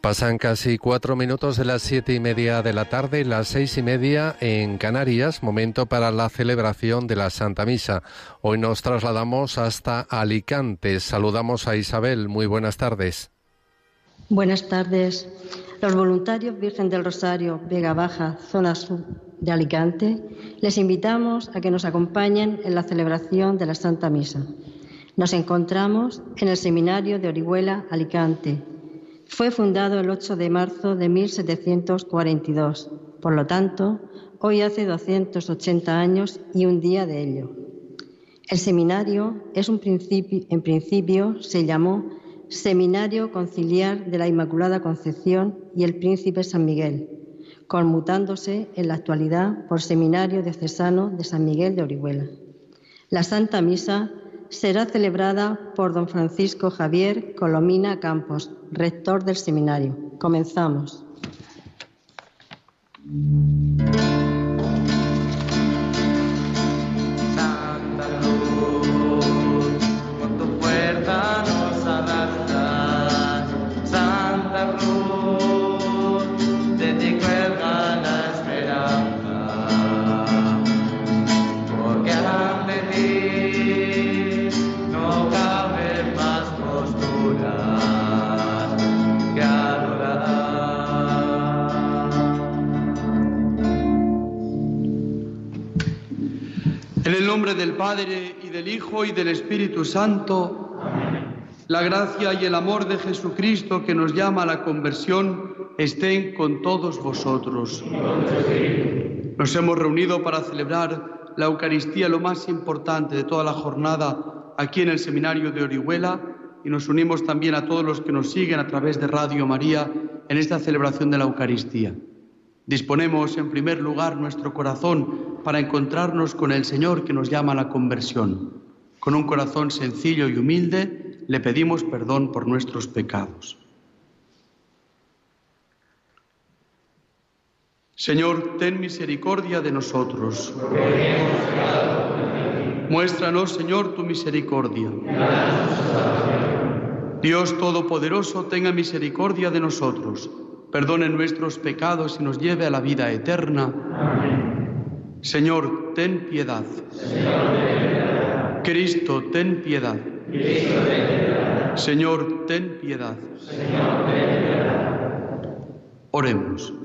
Pasan casi 4 minutos de las 7:30 de la tarde, las 6:30 en Canarias, momento para la celebración de la Santa Misa. Hoy nos trasladamos hasta Alicante. Saludamos a Isabel. Muy buenas tardes. Buenas tardes. Los voluntarios Virgen del Rosario, Vega Baja, zona sur de Alicante, les invitamos a que nos acompañen en la celebración de la Santa Misa. Nos encontramos en el Seminario de Orihuela, Alicante. Fue fundado el 8 de marzo de 1742. Por lo tanto, hoy hace 280 años y un día de ello. El seminario en principio se llamó Seminario Conciliar de la Inmaculada Concepción y el Príncipe San Miguel, conmutándose en la actualidad por Seminario Diocesano de San Miguel de Orihuela. La Santa Misa será celebrada por don Francisco Javier Colomina Campos, rector del seminario. Comenzamos. Santa Luz, con tu fuerza nos arrastras. Santa Luz, de ti cuelga la esperanza, porque ante ti no caben más posturas que adorar. En el nombre del Padre, y del Hijo, y del Espíritu Santo. Amén. La gracia y el amor de Jesucristo, que nos llama a la conversión, estén con todos vosotros. Nos hemos reunido para celebrar la Eucaristía, lo más importante de toda la jornada, aquí en el Seminario de Orihuela, y nos unimos también a todos los que nos siguen a través de Radio María en esta celebración de la Eucaristía. Disponemos en primer lugar nuestro corazón para encontrarnos con el Señor que nos llama a la conversión. Con un corazón sencillo y humilde le pedimos perdón por nuestros pecados. Señor, ten misericordia de nosotros. Muéstranos, Señor, tu misericordia. Dios Todopoderoso, tenga misericordia de nosotros, perdone nuestros pecados y nos lleve a la vida eterna. Amén. Señor, ten piedad. Cristo, ten piedad. Señor, ten piedad. Oremos.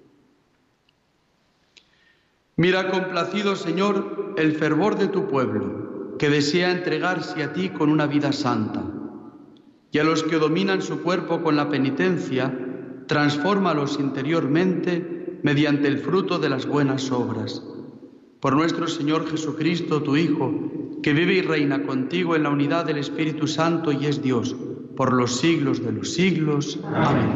Mira complacido, Señor, el fervor de tu pueblo, que desea entregarse a ti con una vida santa, y a los que dominan su cuerpo con la penitencia, transfórmalos interiormente mediante el fruto de las buenas obras. Por nuestro Señor Jesucristo, tu Hijo, que vive y reina contigo en la unidad del Espíritu Santo y es Dios, por los siglos de los siglos. Amén.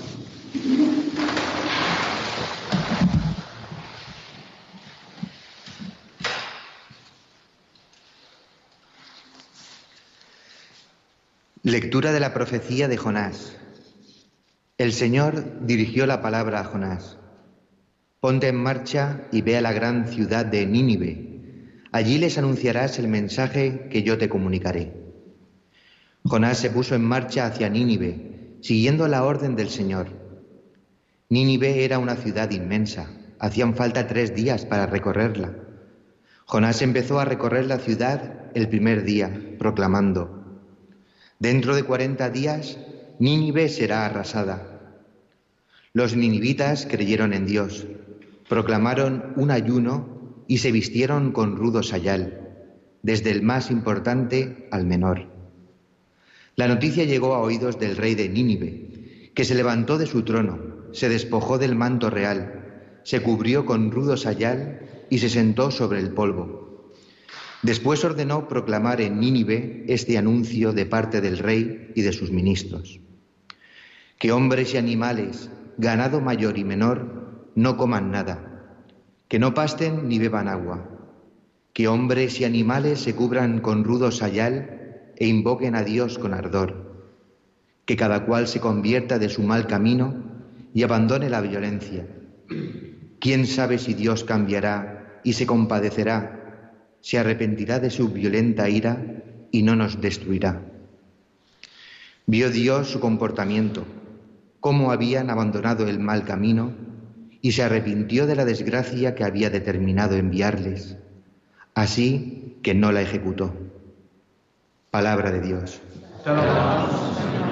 Lectura de la profecía de Jonás. El Señor dirigió la palabra a Jonás. Ponte en marcha y ve a la gran ciudad de Nínive. Allí les anunciarás el mensaje que yo te comunicaré. Jonás se puso en marcha hacia Nínive, siguiendo la orden del Señor. Nínive era una ciudad inmensa. Hacían falta 3 días para recorrerla. Jonás empezó a recorrer la ciudad el primer día, proclamando: dentro de 40 días, Nínive será arrasada. Los ninivitas creyeron en Dios, proclamaron un ayuno y se vistieron con rudo sayal, desde el más importante al menor. La noticia llegó a oídos del rey de Nínive, que se levantó de su trono, se despojó del manto real, se cubrió con rudo sayal y se sentó sobre el polvo. Después ordenó proclamar en Nínive este anuncio de parte del rey y de sus ministros: que hombres y animales, ganado mayor y menor, no coman nada, que no pasten ni beban agua, que hombres y animales se cubran con rudo sayal e invoquen a Dios con ardor, que cada cual se convierta de su mal camino y abandone la violencia. ¿Quién sabe si Dios cambiará y se compadecerá, se arrepentirá de su violenta ira y no nos destruirá? Vio Dios su comportamiento, cómo habían abandonado el mal camino y se arrepintió de la desgracia que había determinado enviarles, así que no la ejecutó. Palabra de Dios. Te alabamos, Señor.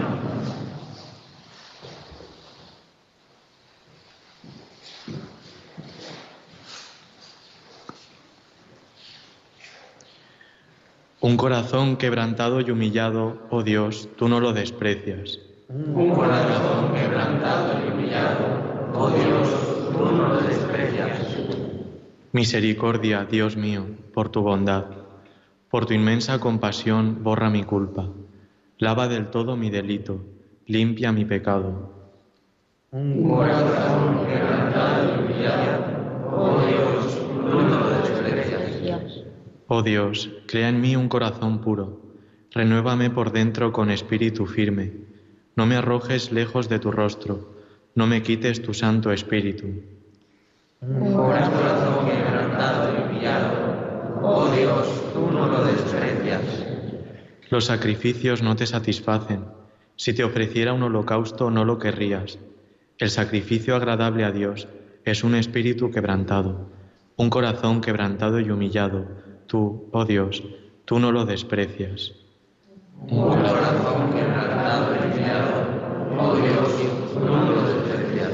Un corazón quebrantado y humillado, oh Dios, tú no lo desprecias. Un corazón quebrantado y humillado, oh Dios, tú no lo desprecias. Misericordia, Dios mío, por tu bondad. Por tu inmensa compasión, borra mi culpa. Lava del todo mi delito, limpia mi pecado. Un corazón quebrantado y humillado, oh Dios, tú no lo desprecias. Oh Dios, crea en mí un corazón puro. Renuévame por dentro con espíritu firme. No me arrojes lejos de tu rostro. No me quites tu Santo Espíritu. Un corazón quebrantado y humillado, oh Dios, tú no lo desprecias. Los sacrificios no te satisfacen. Si te ofreciera un holocausto, no lo querrías. El sacrificio agradable a Dios es un espíritu quebrantado, un corazón quebrantado y humillado. Tú, oh Dios, tú no lo desprecias. Un corazón quebrantado y humillado, oh Dios, tú no lo desprecias.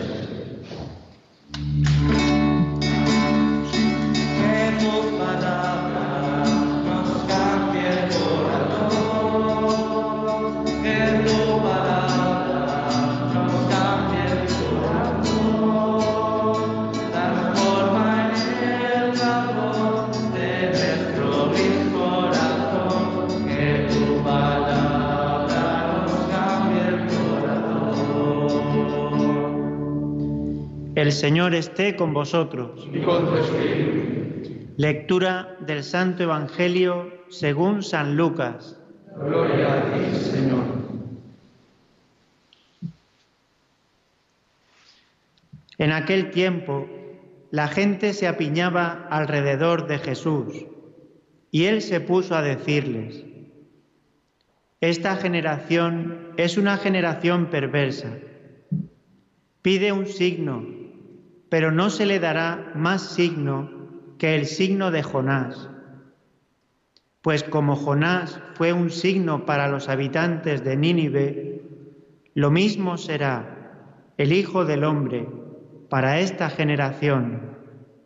Que tu palabra nos cambie el corazón, que tu palabra nos cambie el corazón, transforma en el sabor de nuestro vil corazón, que tu palabra nos cambie el corazón. El Señor esté con vosotros. Y con tu espíritu. Lectura del Santo Evangelio según San Lucas. Gloria a ti, Señor. En aquel tiempo, la gente se apiñaba alrededor de Jesús, y él se puso a decirles: Esta generación es una generación perversa. Pide un signo, pero no se le dará más signo que el signo de Jonás. Pues como Jonás fue un signo para los habitantes de Nínive, lo mismo será el Hijo del Hombre para esta generación.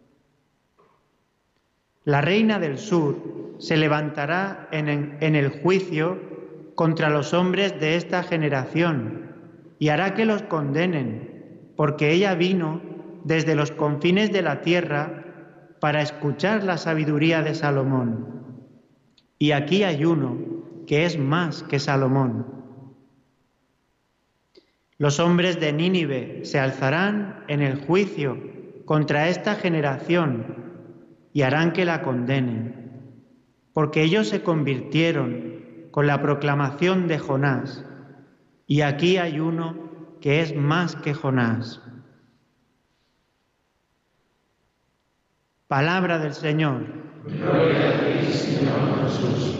La reina del sur se levantará en el juicio contra los hombres de esta generación y hará que los condenen, porque ella vino desde los confines de la tierra para escuchar la sabiduría de Salomón. Y aquí hay uno que es más que Salomón. Los hombres de Nínive se alzarán en el juicio contra esta generación y harán que la condenen, porque ellos se convirtieron con la proclamación de Jonás, y aquí hay uno que es más que Jonás. Palabra del Señor. Gloria a ti, Señor Jesús.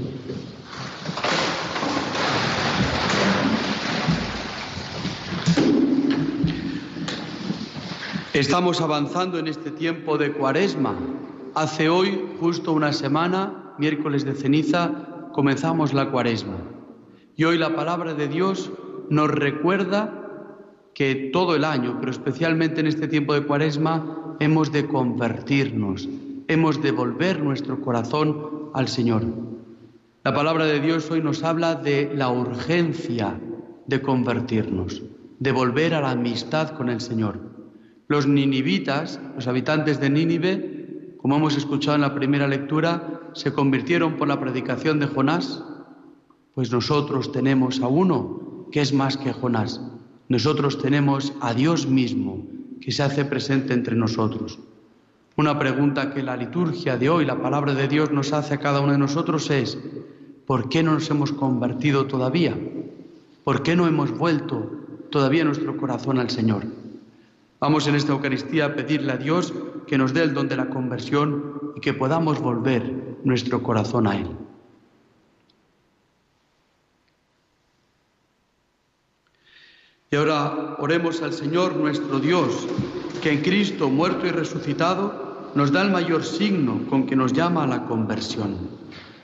Estamos avanzando en este tiempo de Cuaresma. Hace hoy, justo una semana, miércoles de ceniza, comenzamos la Cuaresma. Y hoy la palabra de Dios nos recuerda que todo el año, pero especialmente en este tiempo de Cuaresma, hemos de convertirnos, hemos de volver nuestro corazón al Señor. La palabra de Dios hoy nos habla de la urgencia de convertirnos, de volver a la amistad con el Señor. Los ninivitas, los habitantes de Nínive, como hemos escuchado en la primera lectura, se convirtieron por la predicación de Jonás. Pues nosotros tenemos a uno que es más que Jonás. Nosotros tenemos a Dios mismo que se hace presente entre nosotros. Una pregunta que la liturgia de hoy, la palabra de Dios nos hace a cada uno de nosotros es: ¿por qué no nos hemos convertido todavía? ¿Por qué no hemos vuelto todavía nuestro corazón al Señor? Vamos en esta Eucaristía a pedirle a Dios que nos dé el don de la conversión y que podamos volver nuestro corazón a Él. Y ahora oremos al Señor nuestro Dios, que en Cristo, muerto y resucitado, nos da el mayor signo con que nos llama a la conversión.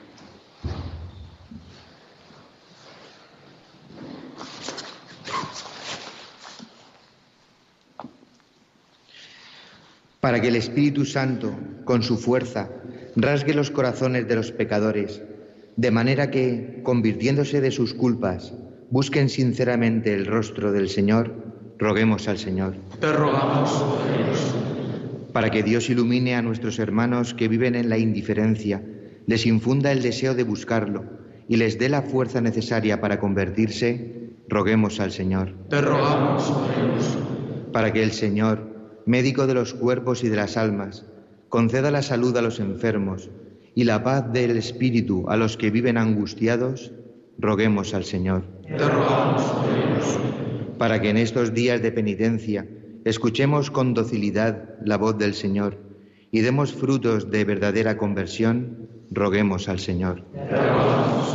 Para que el Espíritu Santo, con su fuerza, rasgue los corazones de los pecadores, de manera que, convirtiéndose de sus culpas, busquen sinceramente el rostro del Señor, roguemos al Señor. Te rogamos, Dios. Para que Dios ilumine a nuestros hermanos que viven en la indiferencia, les infunda el deseo de buscarlo y les dé la fuerza necesaria para convertirse, roguemos al Señor. Te rogamos, Dios. Para que el Señor, médico de los cuerpos y de las almas, conceda la salud a los enfermos y la paz del espíritu a los que viven angustiados, roguemos al Señor. Te rogamos, Dios. Para que en estos días de penitencia escuchemos con docilidad la voz del Señor y demos frutos de verdadera conversión, roguemos al Señor. Te rogamos,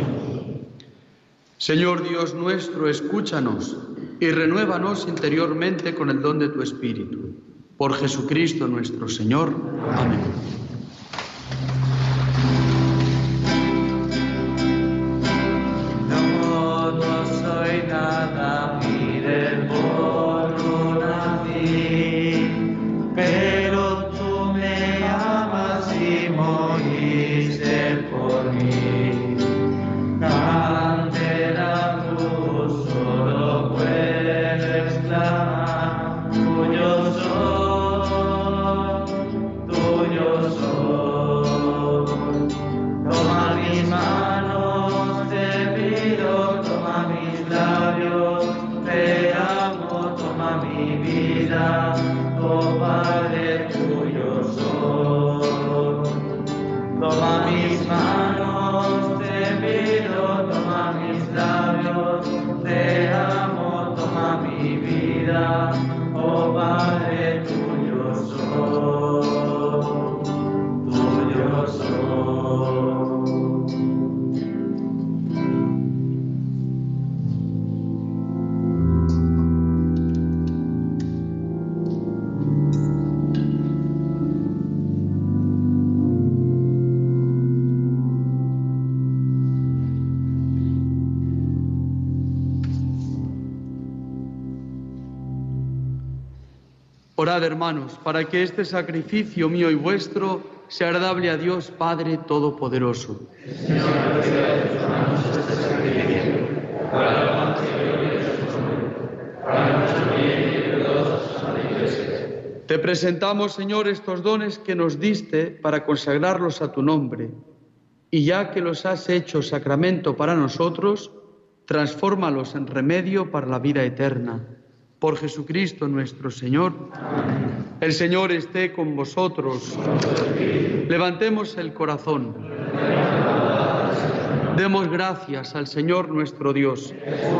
Señor Dios nuestro, escúchanos y renuévanos interiormente con el don de tu Espíritu. Por Jesucristo nuestro Señor. Amén. No soy nada, ni del polvo nací, pero tú me amas y moriste por mí. Ante la cruz solo puedo exclamar, tuyo soy, tuyo soy. Toma mis manos, te pido, toma mis labios, te amo, toma mi vida, oh Padre, tuyo soy. Toma mis manos, te pido, toma mis labios, te amo, toma mi vida, oh Padre, tuyo soy, tuyo soy. Orad, hermanos, para que este sacrificio mío y vuestro sea agradable a Dios Padre Todopoderoso. Señor, recibe de tus manos este sacrificio, para la alabanza y gloria de su nombre, para nuestro bien y de todos los santos Iglesia. Te presentamos, Señor, estos dones que nos diste para consagrarlos a tu nombre, y ya que los has hecho sacramento para nosotros, transfórmalos en remedio para la vida eterna. Por Jesucristo nuestro Señor. Amén. El Señor esté con vosotros. Levantemos el corazón. Demos gracias al Señor nuestro Dios.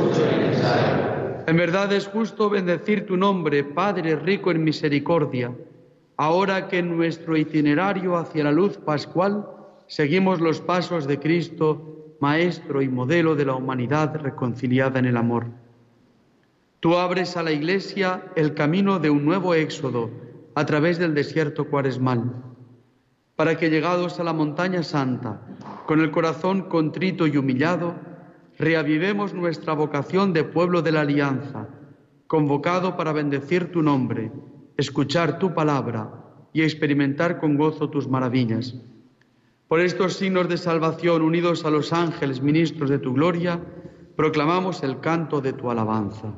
En verdad es justo bendecir tu nombre, Padre rico en misericordia, ahora que en nuestro itinerario hacia la luz pascual seguimos los pasos de Cristo, Maestro y modelo de la humanidad reconciliada en el amor. Tú abres a la Iglesia el camino de un nuevo éxodo a través del desierto cuaresmal, para que llegados a la montaña santa, con el corazón contrito y humillado, reavivemos nuestra vocación de pueblo de la alianza, convocado para bendecir tu nombre, escuchar tu palabra y experimentar con gozo tus maravillas. Por estos signos de salvación, unidos a los ángeles ministros de tu gloria, proclamamos el canto de tu alabanza.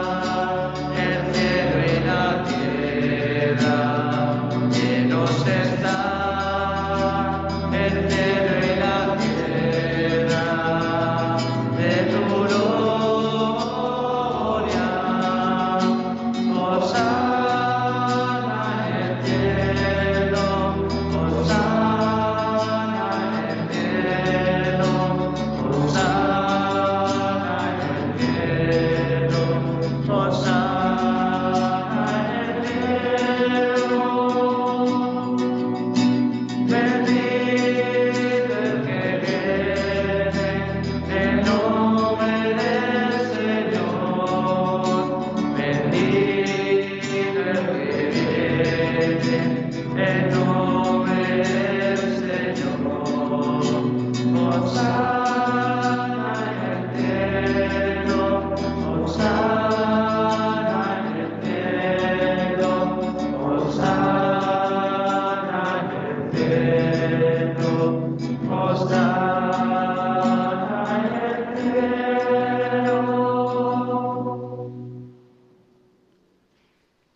Llenos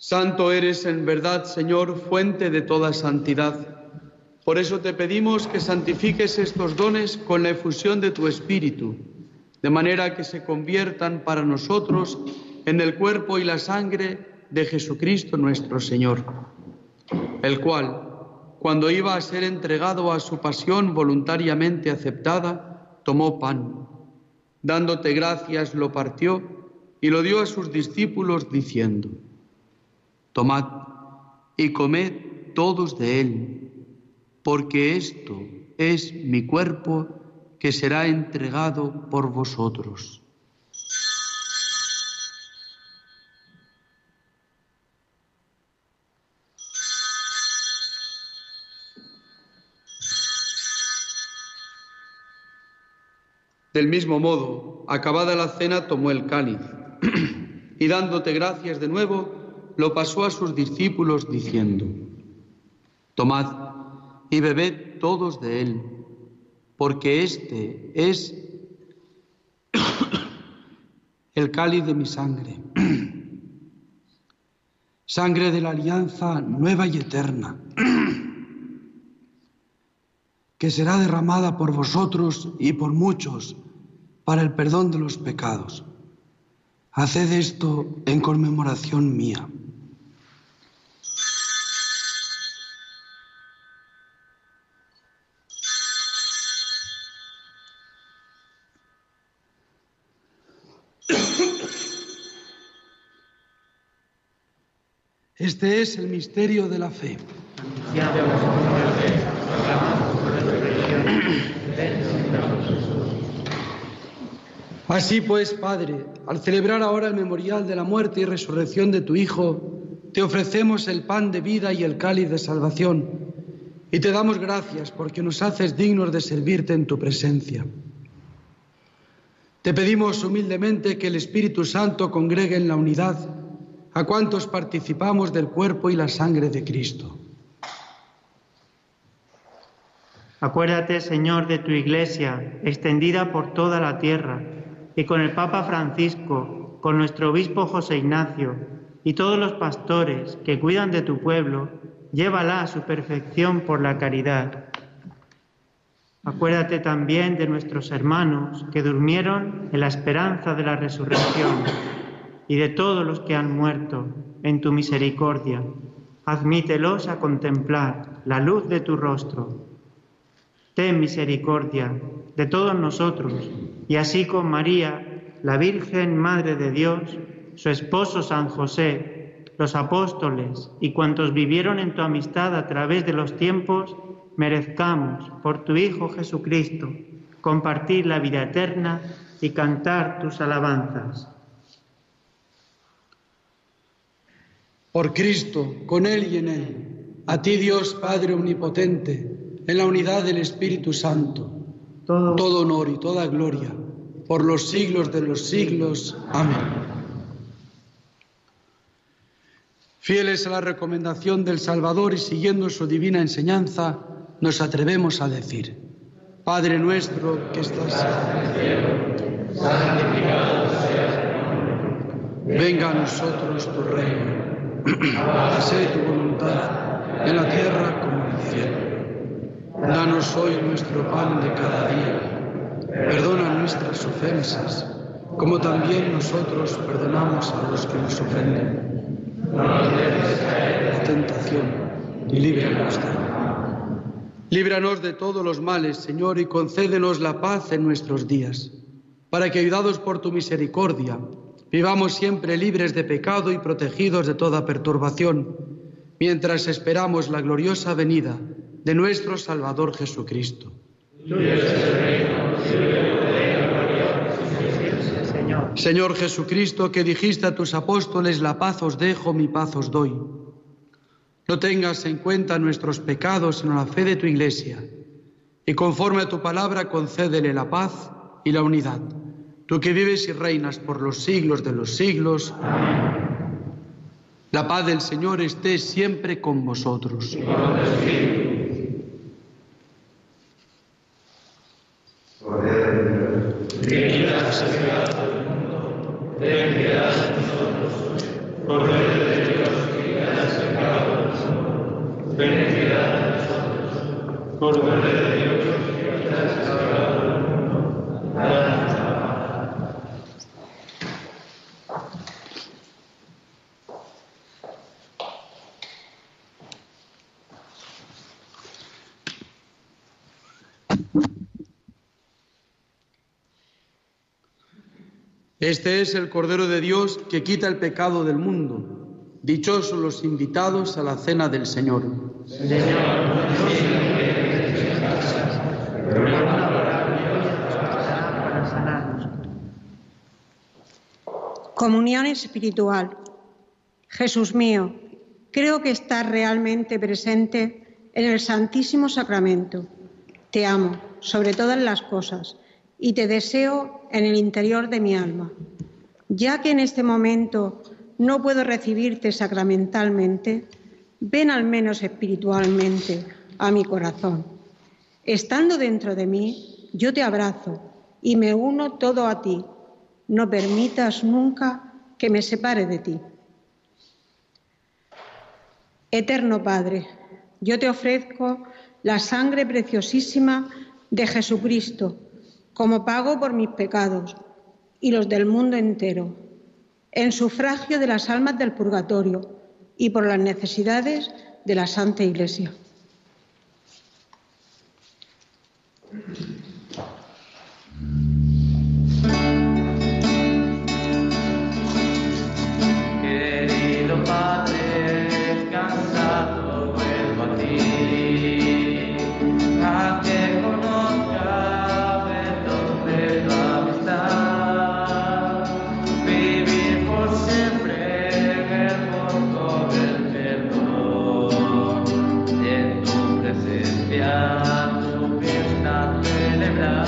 Santo eres en verdad, Señor, fuente de toda santidad. Por eso te pedimos que santifiques estos dones con la efusión de tu Espíritu, de manera que se conviertan para nosotros en el cuerpo y la sangre de Jesucristo nuestro Señor, el cual, cuando iba a ser entregado a su pasión voluntariamente aceptada, tomó pan. Dándote gracias, lo partió y lo dio a sus discípulos diciendo: Tomad y comed todos de él, porque esto es mi cuerpo que será entregado por vosotros. Del mismo modo, acabada la cena, tomó el cáliz y dándote gracias de nuevo, lo pasó a sus discípulos diciendo: Tomad y bebed todos de él, porque este es el cáliz de mi sangre, sangre de la alianza nueva y eterna, que será derramada por vosotros y por muchos para el perdón de los pecados. Haced esto en conmemoración mía. Este es el misterio de la fe. Así pues, Padre, al celebrar ahora el memorial de la muerte y resurrección de tu Hijo, te ofrecemos el pan de vida y el cáliz de salvación, y te damos gracias porque nos haces dignos de servirte en tu presencia. Te pedimos humildemente que el Espíritu Santo congregue en la unidad a cuantos participamos del cuerpo y la sangre de Cristo. Acuérdate, Señor, de tu Iglesia, extendida por toda la tierra, y con el Papa Francisco, con nuestro obispo José Ignacio, y todos los pastores que cuidan de tu pueblo, llévala a su perfección por la caridad. Acuérdate también de nuestros hermanos que durmieron en la esperanza de la resurrección, y de todos los que han muerto en tu misericordia. Admítelos a contemplar la luz de tu rostro. Ten misericordia de todos nosotros, y así con María, la Virgen Madre de Dios, su esposo San José, los apóstoles y cuantos vivieron en tu amistad a través de los tiempos, merezcamos, por tu Hijo Jesucristo, compartir la vida eterna y cantar tus alabanzas. Por Cristo, con Él y en Él, a ti Dios Padre Omnipotente, en la unidad del Espíritu Santo, todo honor y toda gloria, por los siglos de los siglos. Amén. Fieles a la recomendación del Salvador y siguiendo su divina enseñanza, nos atrevemos a decir: Padre nuestro que estás en el cielo, santificado sea tu nombre. Venga a nosotros tu reino. Hágase tu voluntad en la tierra como en el cielo. Danos hoy nuestro pan de cada día. Perdona nuestras ofensas, como también nosotros perdonamos a los que nos ofenden. No nos dejes caer en la tentación y líbranos del mal. Líbranos de todos los males, Señor, y concédenos la paz en nuestros días, para que, ayudados por tu misericordia, vivamos siempre libres de pecado y protegidos de toda perturbación, mientras esperamos la gloriosa venida de nuestro Salvador Jesucristo. Señor Jesucristo, que dijiste a tus apóstoles: la paz os dejo, mi paz os doy. No tengas en cuenta nuestros pecados, sino la fe de tu Iglesia, y conforme a tu palabra concédele la paz y la unidad. Tú que vives y reinas por los siglos de los siglos. Amén. La paz del Señor esté siempre con vosotros. Y con tu espíritu. Venida sea del mundo, ten piedad de nosotros, Cordero de Dios. Cordero de Dios, que quitas el pecado del mundo, danos la paz. Este es el Cordero de Dios que quita el pecado del mundo. Dichosos los invitados a la cena del Señor. Señor, no siempre en casa, pero una palabra de Dios bastará para sanarnos. Comunión espiritual. Jesús mío, creo que estás realmente presente en el Santísimo Sacramento. Te amo sobre todas las cosas y te deseo en el interior de mi alma. Ya que en este momento no puedo recibirte sacramentalmente, ven al menos espiritualmente a mi corazón. Estando dentro de mí, yo te abrazo y me uno todo a ti. No permitas nunca que me separe de ti. Eterno Padre, yo te ofrezco la sangre preciosísima de Jesucristo como pago por mis pecados y los del mundo entero, en sufragio de las almas del purgatorio y por las necesidades de la Santa Iglesia. Querido Padre, cansado vuelvo a ti, a que conozca de dónde tu amistad, vivir por siempre en el fondo del perdón, y en tu presencia tu fiesta celebrar.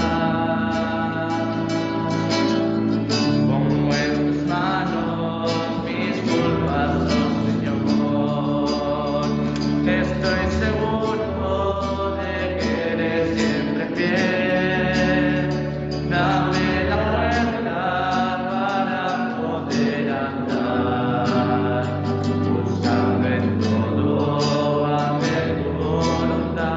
Pongo en tus manos mis culpas, oh Señor. Estoy seguro de que eres siempre fiel. Dame la fuerza para poder andar, buscando en todo hacer tu voluntad.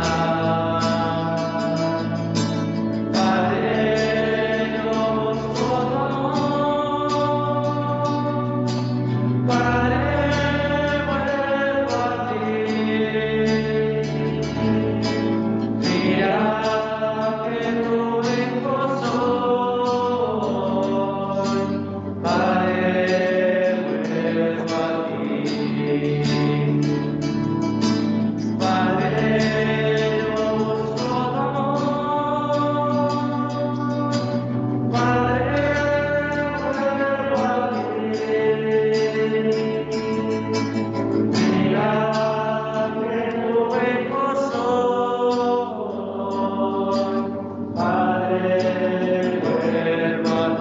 Padre, yo busco tu amor. Padre, vuelvo a ti. Mira que tu hijo soy. Padre, vuelvo a ti. Padre, yo busco tu amor. Padre, vuelvo a ti. Mira que tu hijo soy. Padre, vuelvo a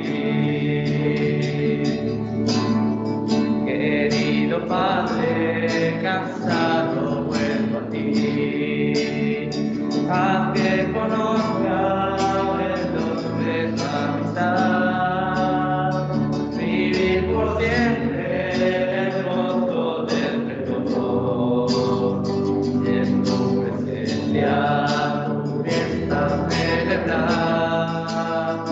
ti. Querido Padre, cansado vuelvo a ti, haz que conozca el don de tu amistad, vivir por siempre en el gozo del perdón, y en tu presencia tu fiesta celebrar.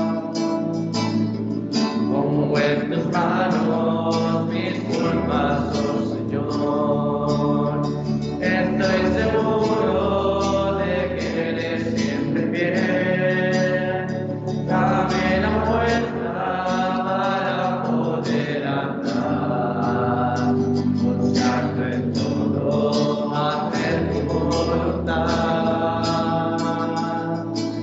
Pongo en tus manos mis culpas, oh Señor. Estoy seguro de que eres siempre fiel. Dame la fuerza para poder andar, buscando en todo hacer tu voluntad.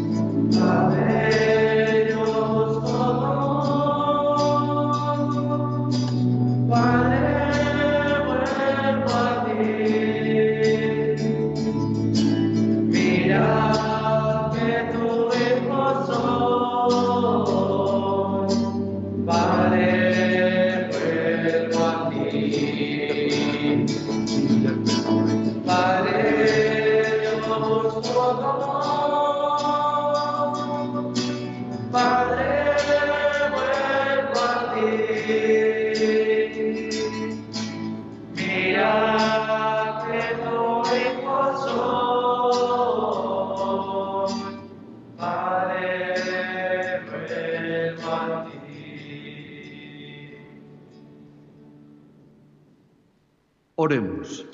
Padre, yo busco tu amor. Oremos.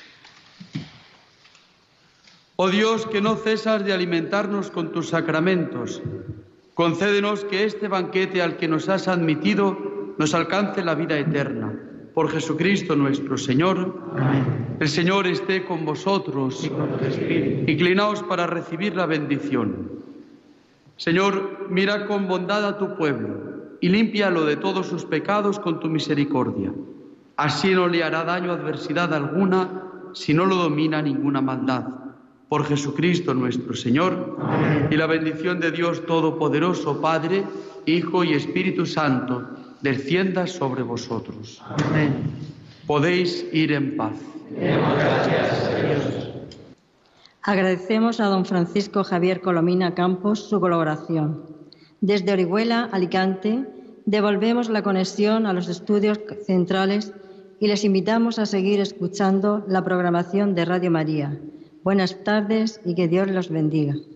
Oh Dios, que no cesas de alimentarnos con tus sacramentos, concédenos que este banquete al que nos has admitido nos alcance la vida eterna. Por Jesucristo nuestro Señor. Amén. El Señor esté con vosotros. Y con tu espíritu. Inclinaos para recibir la bendición. Señor, mira con bondad a tu pueblo y límpialo de todos sus pecados con tu misericordia. Así no le hará daño adversidad alguna, si no lo domina ninguna maldad. Por Jesucristo nuestro Señor. Amén. Y la bendición de Dios Todopoderoso, Padre, Hijo y Espíritu Santo, descienda sobre vosotros. Amén. Podéis ir en paz. Gracias a Dios. Agradecemos a don Francisco Javier Colomina Campos su colaboración. Desde Orihuela, Alicante, devolvemos la conexión a los estudios centrales y les invitamos a seguir escuchando la programación de Radio María. Buenas tardes y que Dios los bendiga.